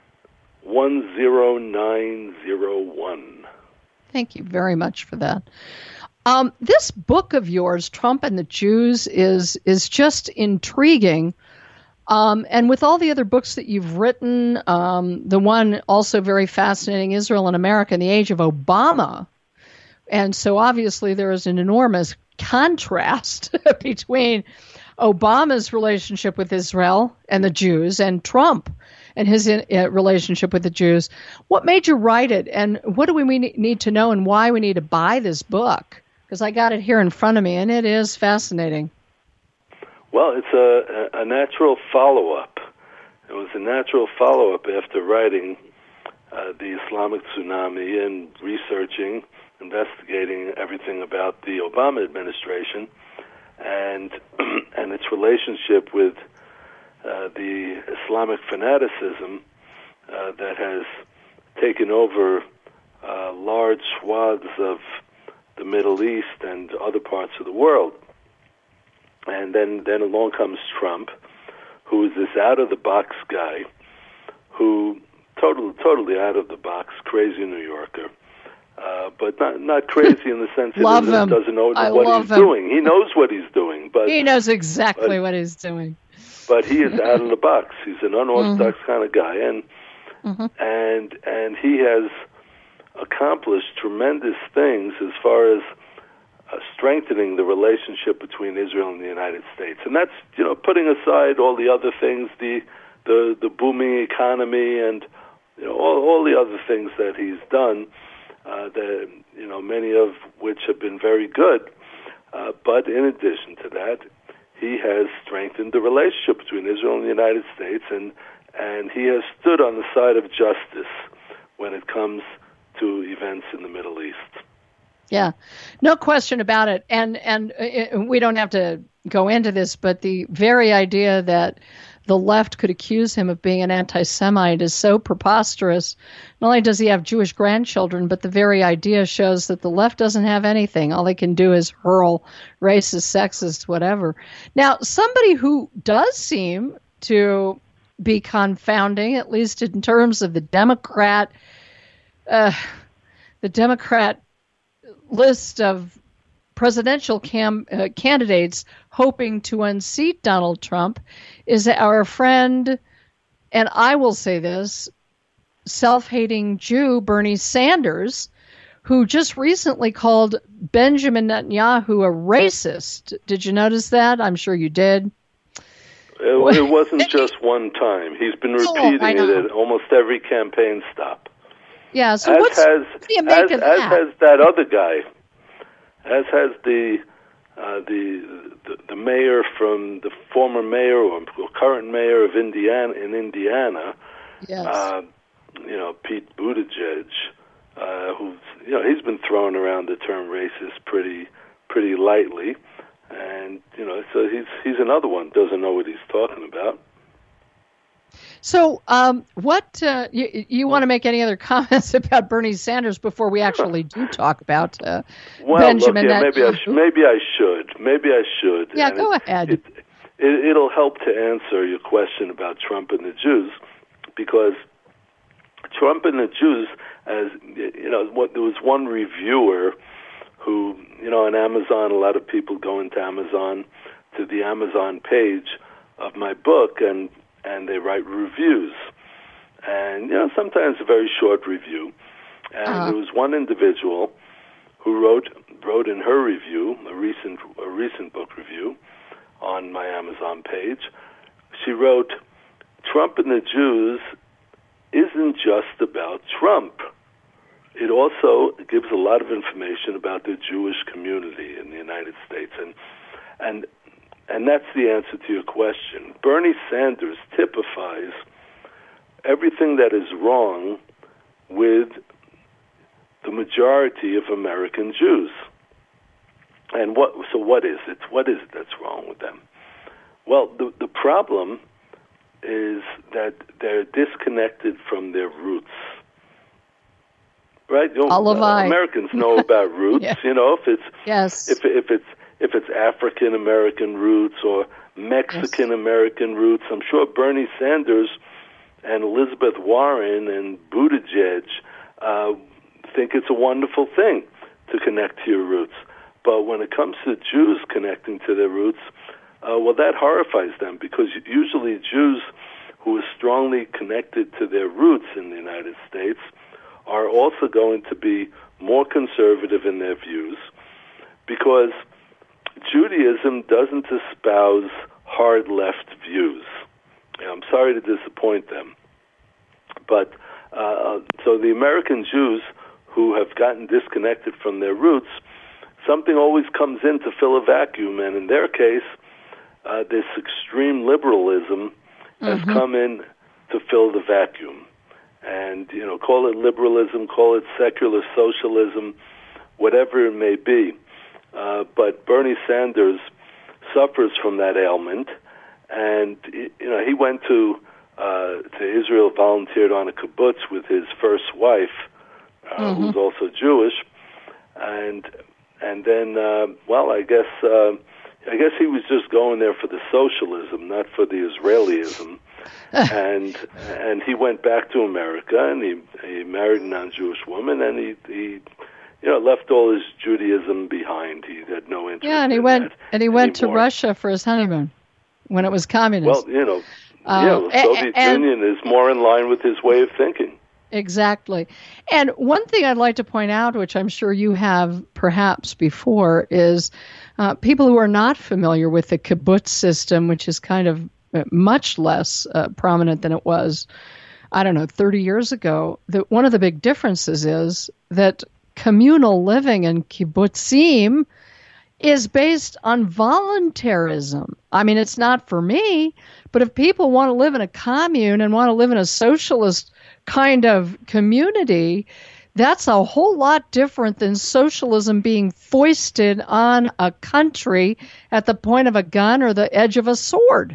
one zero nine zero one. Thank you very much for that. Um, this book of yours, Trump and the Jews, is is just intriguing. Um, and with all the other books that you've written, um, the one also very fascinating, Israel and America in the Age of Obama. And so obviously there is an enormous contrast between Obama's relationship with Israel and the Jews and Trump and his in, uh, relationship with the Jews. What made you write it, and what do we need to know, and why we need to buy this book? Because I got it here in front of me, and it is fascinating. Well, it's a, a natural follow-up. It was a natural follow-up after writing uh, the Islamic tsunami and researching, investigating everything about the Obama administration and and its relationship with uh, the Islamic fanaticism uh, that has taken over uh, large swaths of the Middle East and other parts of the world. And then, then along comes Trump, who is this out-of-the-box guy, who totally, totally out-of-the-box, crazy New Yorker, uh, but not not crazy in the sense that love he him. doesn't know I what love he's him. doing. He knows what he's doing, but he knows exactly but, what he's doing. But he is out of the box. He's an unorthodox mm-hmm. kind of guy, and mm-hmm. and and he has accomplished tremendous things as far as Uh, strengthening the relationship between Israel and the United States, and that's, you know, putting aside all the other things, the the, the booming economy, and you know all, all the other things that he's done, uh, that you know many of which have been very good. Uh, but in addition to that, he has strengthened the relationship between Israel and the United States, and and he has stood on the side of justice when it comes to events in the Middle East. Yeah, no question about it. And and it, we don't have to go into this, but the very idea that the left could accuse him of being an anti-Semite is so preposterous. Not only does he have Jewish grandchildren, but the very idea shows that the left doesn't have anything. All they can do is hurl racist, sexist, whatever. Now, somebody who does seem to be confounding, at least in terms of the Democrat, uh, the Democrat list of presidential cam, uh, candidates hoping to unseat Donald Trump, is our friend, and I will say this, self-hating Jew Bernie Sanders, who just recently called Benjamin Netanyahu a racist. Did you notice that? I'm sure you did. It, it wasn't just one time. He's been repeating oh, it at almost every campaign stop. Yeah, so as what's, has, what do you make as, of as that? has that other guy, as has the, uh, the the the mayor from the former mayor or current mayor of Indiana in Indiana, yes. uh, you know, Pete Buttigieg, uh, who's you know he's been throwing around the term racist pretty pretty lightly, and you know so he's he's another one doesn't know what he's talking about. So, um, what uh, you, you want to make any other comments about Bernie Sanders before we actually do talk about uh, well, Benjamin? Look, yeah, maybe I sh- maybe I should. Maybe I should. Yeah, and go it, ahead. It, it, it'll help to answer your question about Trump and the Jews, because Trump and the Jews, as you know, what there was one reviewer who, you know, on Amazon, a lot of people go into Amazon to the Amazon page of my book and. and they write reviews. And, you know, sometimes a very short review. And uh-huh. there was one individual who wrote wrote in her review, a recent a recent book review on my Amazon page, she wrote, Trump and the Jews isn't just about Trump. It also gives a lot of information about the Jewish community in the United States. And and and that's the answer to your question. Bernie Sanders typifies everything that is wrong with the majority of American Jews. And what? So what is it? What is it that's wrong with them? Well, the the problem is that they're disconnected from their roots. Right? You know, Olavai. uh, Americans know about roots. Yeah. You know, if it's Yes. if if it's if it's African American roots or Mexican American roots, I'm sure Bernie Sanders and Elizabeth Warren and Buttigieg uh, think it's a wonderful thing to connect to your roots. But when it comes to Jews connecting to their roots, uh, well, that horrifies them, because usually Jews who are strongly connected to their roots in the United States are also going to be more conservative in their views, because Judaism doesn't espouse hard left views. And I'm sorry to disappoint them. But uh, so the American Jews who have gotten disconnected from their roots, something always comes in to fill a vacuum, and in their case, uh, this extreme liberalism has Mm-hmm. come in to fill the vacuum. And, you know, call it liberalism, call it secular socialism, whatever it may be. Uh, but Bernie Sanders suffers from that ailment, and, you know, he went to uh, to Israel, volunteered on a kibbutz with his first wife, uh, Mm-hmm. who's also Jewish, and and then, uh, well, I guess uh, I guess he was just going there for the socialism, not for the Israelism. and and he went back to America, and he he married a non-Jewish woman, and he he you know left all his Judaism behind. He had no interest. Yeah, and he in went that and he went anymore. to Russia for his honeymoon when it was communist. Well, you know, Uh, yeah, the a- Soviet and- Union is more in line with his way of thinking. Exactly. And one thing I'd like to point out, which I'm sure you have perhaps before, is uh, people who are not familiar with the kibbutz system, which is kind of uh, much less uh, prominent than it was, I don't know, thirty years ago. That one of the big differences is that communal living in kibbutzim is based on voluntarism. I mean, it's not for me, but if people want to live in a commune and want to live in a socialist kind of community, that's a whole lot different than socialism being foisted on a country at the point of a gun or the edge of a sword.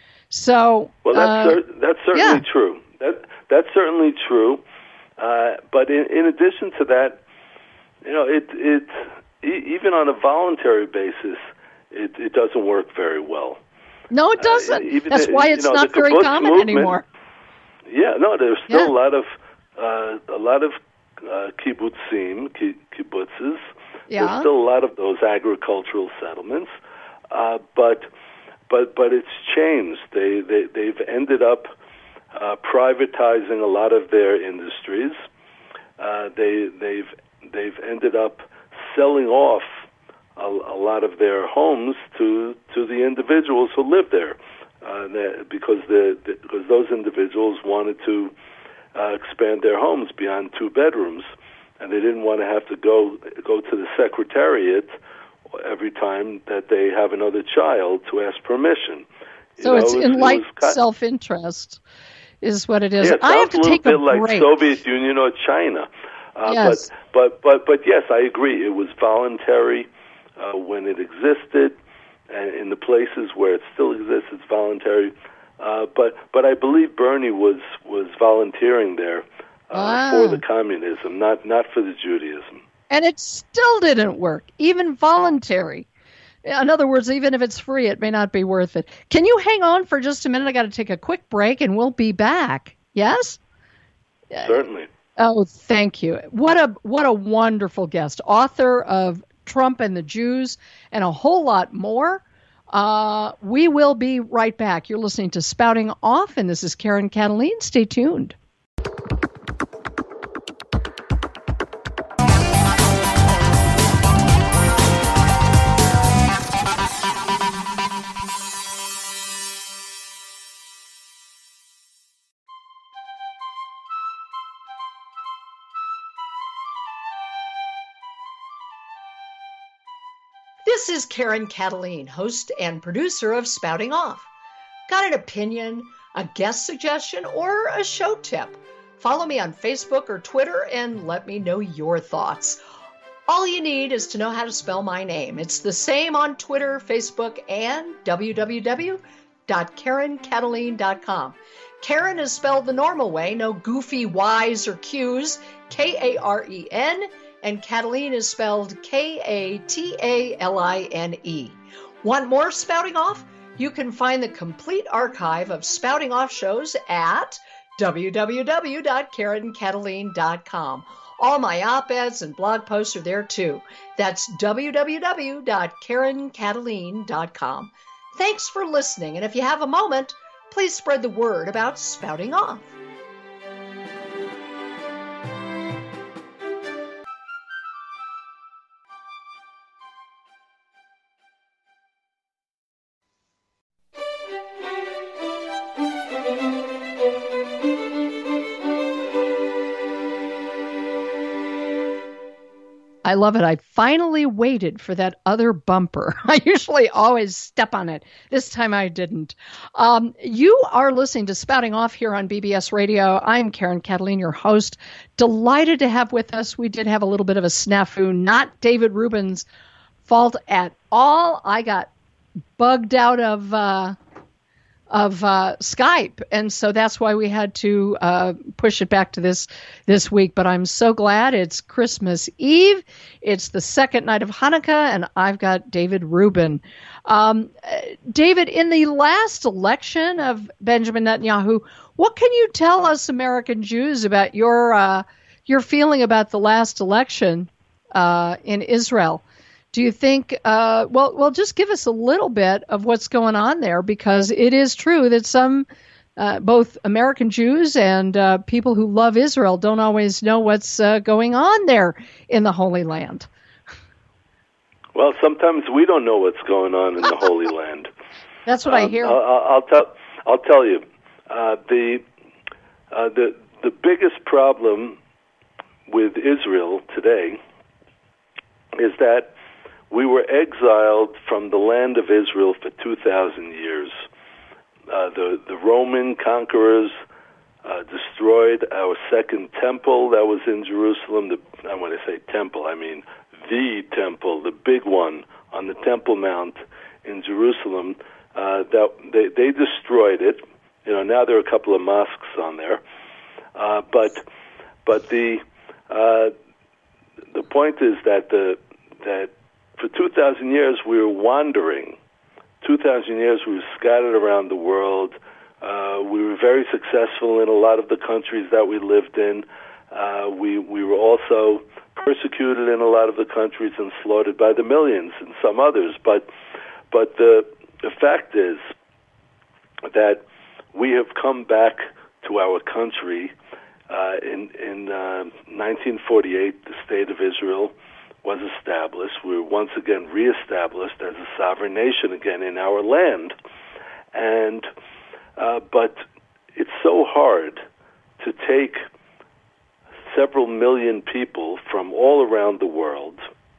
So, well, that's uh, cer- that's certainly yeah. true. That that's certainly true. Uh, but in, in addition to that, you know, it it e- even on a voluntary basis, it, it doesn't work very well. No, it doesn't. Uh, even That's the- why you it's know, not the very kibbutz common movement- anymore. Yeah, no, there's still Yeah. a lot of uh, a lot of uh, kibbutzim, ki- kibbutzes. Yeah. There's still a lot of those agricultural settlements, uh, but but but it's changed. They they they've ended up uh, privatizing a lot of their industries. Uh, they they've they've ended up selling off a, a lot of their homes to to the individuals who live there. Uh, because the, the because those individuals wanted to uh, expand their homes beyond two bedrooms, and they didn't want to have to go go to the secretariat every time that they have another child to ask permission. You So know, it's it was- in it light was kind- self-interest is what it is. Yeah, it I have sounds to a little take bit a like break. Soviet Union or China. Uh, Yes. But, but but but yes, I agree. It was voluntary uh, when it existed. And in the places where it still exists, it's voluntary. Uh, but but I believe Bernie was was volunteering there uh, Ah. for the communism, not not for the Judaism. And it still didn't work, even voluntary. In other words, even if it's free, it may not be worth it. Can you hang on for just a minute? I got to take a quick break, and we'll be back. Yes? Certainly. Oh, thank you. What a what a wonderful guest. Author of Trump and the Jews and a whole lot more. Uh, we will be right back. You're listening to Spouting Off, and this is Karen Cataline. Stay tuned. This is Karen Cataline, host and producer of Spouting Off. Got an opinion, a guest suggestion, or a show tip? Follow me on Facebook or Twitter and let me know your thoughts. All you need is to know how to spell my name. It's the same on Twitter, Facebook, and w w w dot karen cataline dot com. Karen is spelled the normal way, no goofy Y's or Q's, K A R E N, and Cataline is spelled K A T A L I N E. Want more Spouting Off? You can find the complete archive of Spouting Off shows at w w w dot karen cataline dot com. All my op-eds and blog posts are there too. That's w w w dot karen cataline dot com. Thanks for listening, and if you have a moment, please spread the word about Spouting Off. I love it. I finally waited for that other bumper. I usually always step on it. This time I didn't. Um, you are listening to Spouting Off here on B B S Radio. I'm Karen Cataline, your host. Delighted to have with us. We did have a little bit of a snafu, not David Rubin's fault at all. I got bugged out of uh, of uh, Skype, and so that's why we had to uh, push it back to this this week. But I'm so glad it's Christmas Eve. It's the second night of Hanukkah, and I've got David Rubin. Um, David, in the last election of Benjamin Netanyahu, what can you tell us American Jews about your uh, your feeling about the last election uh, in Israel? Do you think, uh, well, well, just give us a little bit of what's going on there, because it is true that some, uh, both American Jews and uh, people who love Israel don't always know what's uh, going on there in the Holy Land. Well, sometimes we don't know what's going on in the Holy Land. That's what um, I hear. I'll, I'll tell. I'll tell you, uh, the uh, the the biggest problem with Israel today is that we were exiled from the land of Israel for two thousand years. Uh, the, the Roman conquerors uh, destroyed our second temple that was in Jerusalem. The, and when I say temple, I mean the temple, the big one on the Temple Mount in Jerusalem. Uh, that they, they destroyed it. You know, now there are a couple of mosques on there. Uh, but but the uh, the point is that the that for two thousand years, we were wandering. two thousand years, we were scattered around the world. Uh, we were very successful in a lot of the countries that we lived in. Uh, we we were also persecuted in a lot of the countries and slaughtered by the millions in some others. But but the the fact is that we have come back to our country uh, in in uh, nineteen forty-eight. The State of Israel was established. We were once again reestablished as a sovereign nation again in our land. And uh, but it's so hard to take several million people from all around the world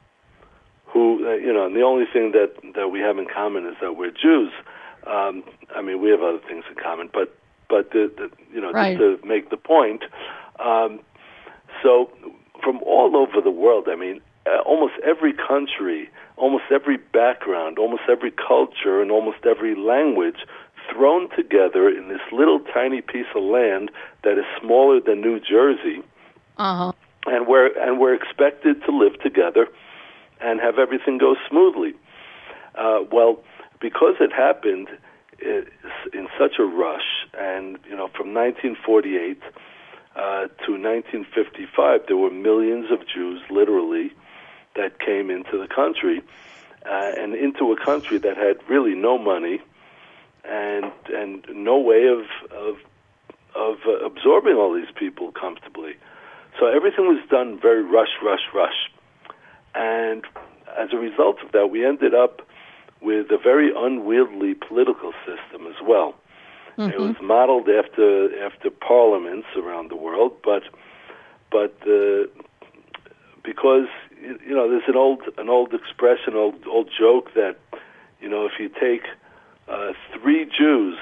who, uh, you know, and the only thing that, that we have in common is that we're Jews. Um, I mean, we have other things in common, but, but the, the, you know, right. just to make the point, um, so from all over the world, I mean, Uh, almost every country, almost every background, almost every culture, and almost every language thrown together in this little tiny piece of land that is smaller than New Jersey, uh-huh. and we're and we're expected to live together and have everything go smoothly. Uh, well, because it happened in such a rush, and you know, from nineteen forty-eight uh, to nineteen fifty-five, there were millions of Jews, literally, that came into the country, uh, and into a country that had really no money and and no way of of of uh, absorbing all these people comfortably. So everything was done very rush, rush, rush. And as a result of that, we ended up with a very unwieldy political system as well. Mm-hmm. It was modeled after after parliaments around the world, but but uh, because you, you know, there's an old an old expression, old old joke that, you know, if you take uh, three Jews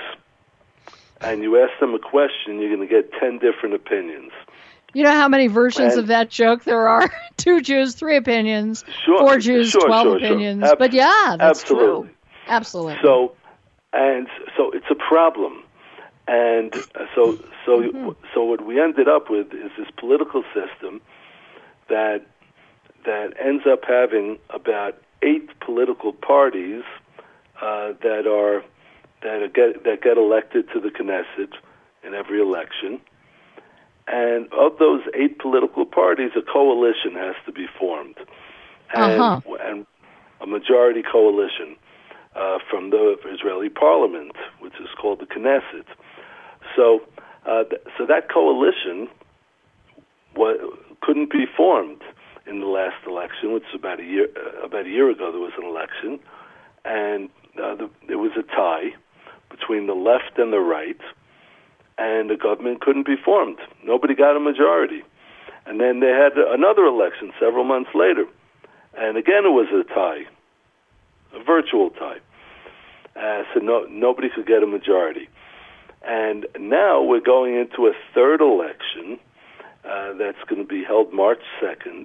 and you ask them a question, you're going to get ten different opinions. You know how many versions and, of that joke there are? Two Jews, three opinions. Sure, Four Jews, sure, twelve sure, opinions. Sure. Ab- but yeah, that's absolutely. true. Absolutely. So, and so it's a problem, and so so mm-hmm. so what we ended up with is this political system that that ends up having about eight political parties uh, that are that are get that get elected to the Knesset in every election. And of those eight political parties, a coalition has to be formed, and, uh-huh. and a majority coalition uh, from the Israeli parliament, which is called the Knesset. So, uh, th- so that coalition wa- couldn't be formed in the last election, which was about a year uh, about a year ago. There was an election, and uh, the, there was a tie between the left and the right. And the government couldn't be formed. Nobody got a majority. And then they had another election several months later. And again, it was a tie, a virtual tie. Uh, so no, nobody could get a majority. And now we're going into a third election uh, that's going to be held March second.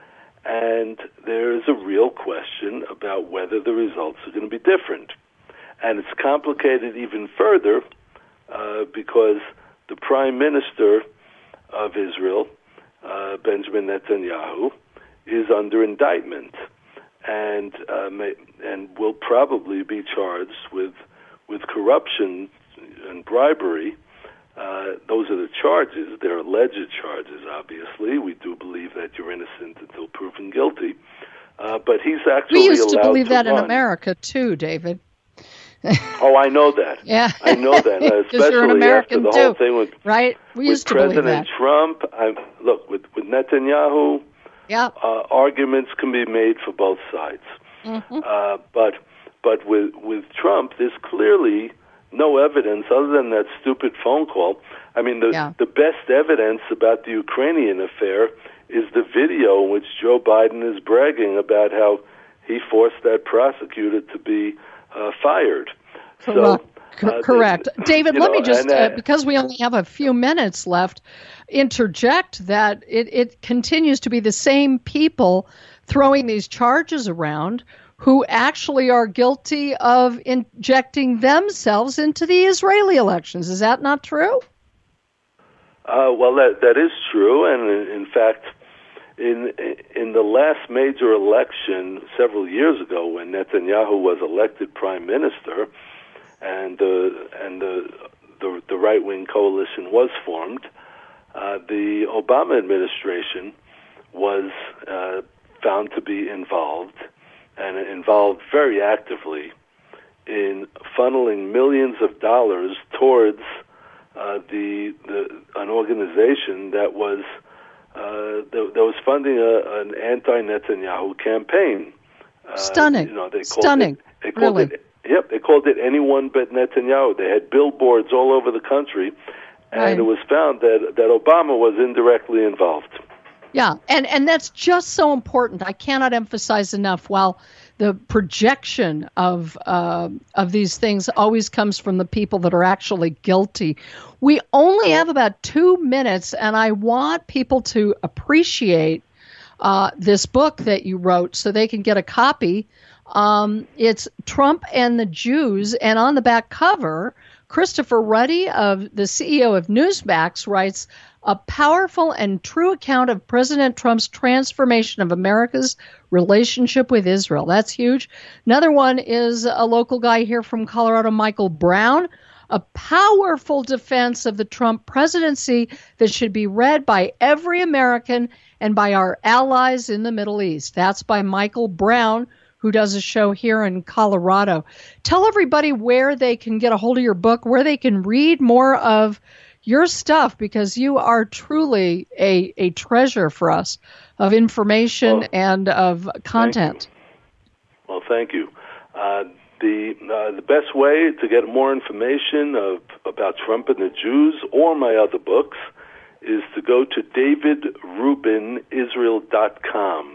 And there is a real question about whether the results are going to be different. And it's complicated even further Uh, because the Prime Minister of Israel, uh, Benjamin Netanyahu, is under indictment and uh, may, and will probably be charged with with corruption and bribery. Uh, those are the charges. They're alleged charges, obviously. We do believe that you're innocent until proven guilty. Uh, but he's actually allowed to We used to believe to that run. in America, too, David. Oh, I know that. Yeah, I know that. Uh, especially you're an American after the too, whole thing with right? We with used to President believe that. Trump. I, look, with with Netanyahu, yeah, uh, arguments can be made for both sides. Mm-hmm. Uh, but but with with Trump, there's clearly no evidence other than that stupid phone call. I mean, the yeah. the best evidence about the Ukrainian affair is the video in which Joe Biden is bragging about how he forced that prosecutor to be uh, fired. Correct. So, uh, Correct. the, David, let know, me just, and, uh, uh, because we only have a few minutes left, interject that it, it continues to be the same people throwing these charges around who actually are guilty of injecting themselves into the Israeli elections. Is that not true? Uh, well, that that is true, and in, in fact, in in the last major election several years ago, when Netanyahu was elected prime minister, and the and the the, the right wing coalition was formed, uh, the Obama administration was uh, found to be involved, and involved very actively in funneling millions of dollars towards uh, the the an organization that was. Uh, that, that was funding a, an anti-Netanyahu campaign. Uh, Stunning. You know, they called Stunning. It, they called really. it. Yep, they called it Anyone But Netanyahu. They had billboards all over the country, and right. it was found that that Obama was indirectly involved. Yeah, and and that's just so important. I cannot emphasize enough. While the projection of uh, of these things always comes from the people that are actually guilty, we only have about two minutes, and I want people to appreciate uh, this book that you wrote so they can get a copy. Um, it's Trump and the Jews, and on the back cover, Christopher Ruddy, of the C E O of Newsmax, writes, "A powerful and true account of President Trump's transformation of America's relationship with Israel." That's huge. Another one is a local guy here from Colorado, Michael Brown, "A powerful defense of the Trump presidency that should be read by every American and by our allies in the Middle East." That's by Michael Brown, who does a show here in Colorado. Tell everybody where they can get a hold of your book, where they can read more of your stuff, because you are truly a, a treasure for us of information well, and of content. Thank well, thank you. Uh, the uh, the best way to get more information of, about Trump and the Jews or my other books is to go to david rubin israel dot com.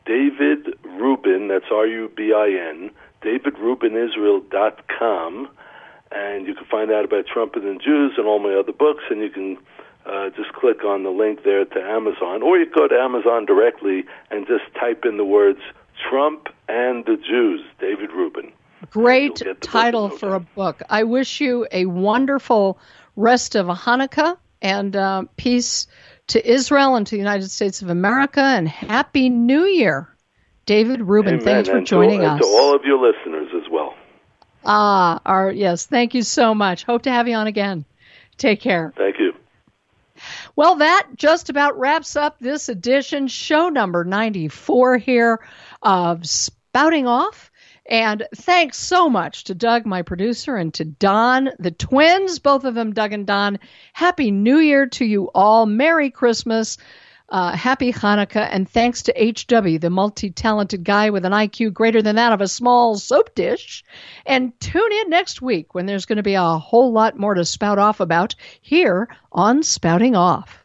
David Rubin, that's R U B I N, david rubin israel dot com, and you can find out about Trump and the Jews and all my other books, and you can uh, just click on the link there to Amazon, or you can go to Amazon directly and just type in the words Trump and the Jews, David Rubin. Great title for a book. I wish you a wonderful rest of Hanukkah and uh, peace to Israel and to the United States of America, and Happy New Year. David Rubin, Amen. thanks for and joining to, us. And to all of your listeners as well. Ah, our, yes, thank you so much. Hope to have you on again. Take care. Thank you. Well, that just about wraps up this edition, show number ninety-four here of Spouting Off. And thanks so much to Doug, my producer, and to Don, the twins, both of them, Doug and Don. Happy New Year to you all. Merry Christmas. Uh, happy Hanukkah. And thanks to H W, the multi-talented guy with an I Q greater than that of a small soap dish. And tune in next week when there's going to be a whole lot more to spout off about here on Spouting Off.